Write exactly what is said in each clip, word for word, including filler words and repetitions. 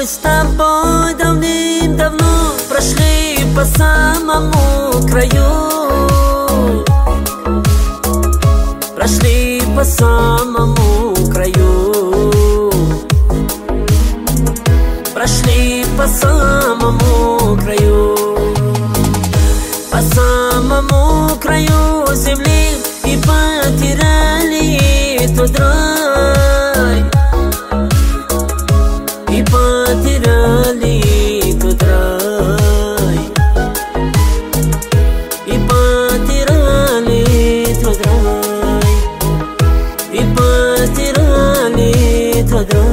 с тобой давным-давно прошли по самому краю, прошли по самому краю, прошли по самому краю, по самому краю земли и потеряли тот рай, и потеряли тот рай, и потеряли тот рай, и потеряли тот рай.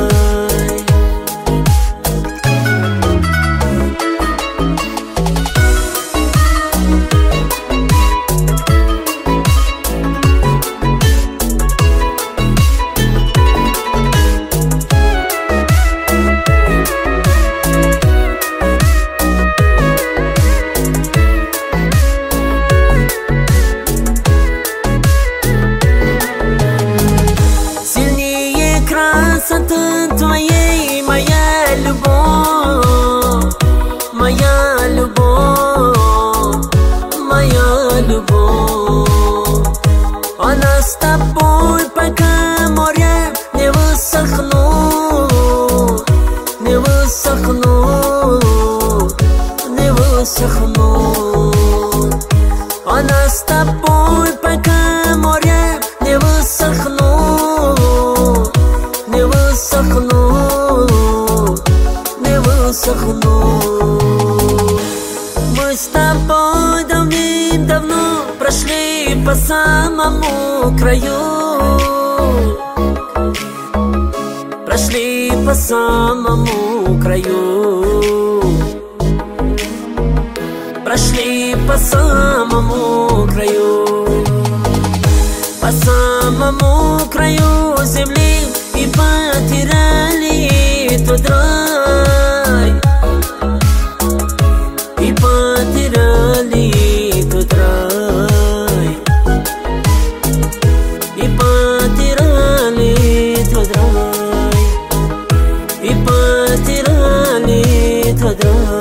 Красота твоей, моя любовь, моя любовь, моя любовь. Она с тобой, пока море не высохнут, не высохнут, не высохнут. Она с тобой, пока море не высохнут, не высохнут, не высохнут. Мы с тобой давным-давно прошли по самому краю, прошли по самому краю, прошли по самому краю, по самому краю земли и потеряли тот рай, и потеряли тот рай, и потеряли тот рай, и потеряли тот рай.